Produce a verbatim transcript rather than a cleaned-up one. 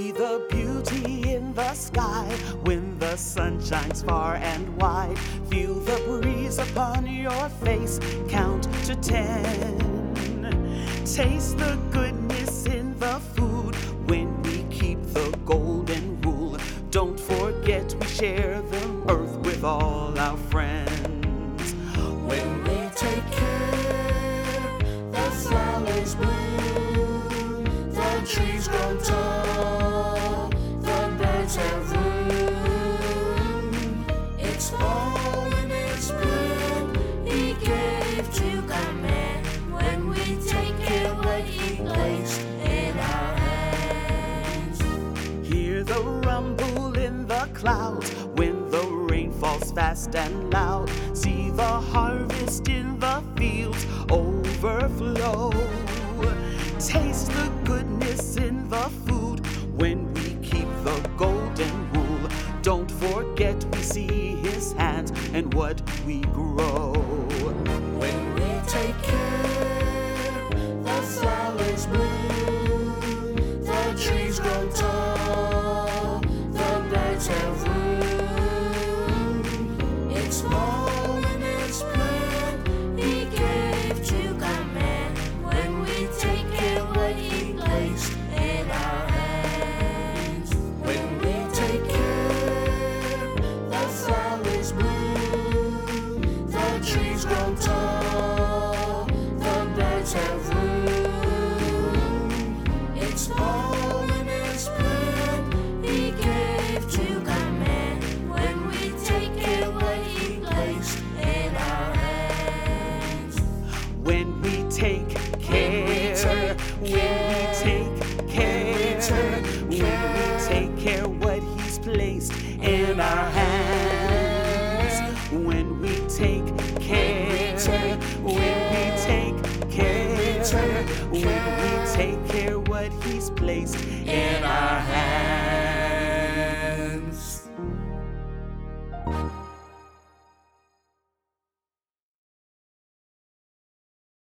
See the beauty in the sky when the sun shines far and wide. Feel the breeze upon your face, count to ten. Taste the goodness in the food when we keep the golden rule. Don't forget we share the earth with all our friends. When we take care, the flowers bloom, the trees grow tall, the birds have room. It's all in its bloom, He gave to command. When we take care what He placed in our hands. Hear the rumble in the clouds when the rain falls fast and loud. See the harvest in the fields overflow. Taste the goodness in the food when we keep the golden rule. Don't forget we see His hands and what we grow. When we take care, the flowers bloom, the trees grow tall, the birds have room. It's all in its plan, He gave to command. When we take care what He placed in our hands. When we take care, the flowers bloom, the trees grow tall, the birds have room. It's all in His plan, He gave to command. When we take care what He placed in our hands. When we take care, When we take care,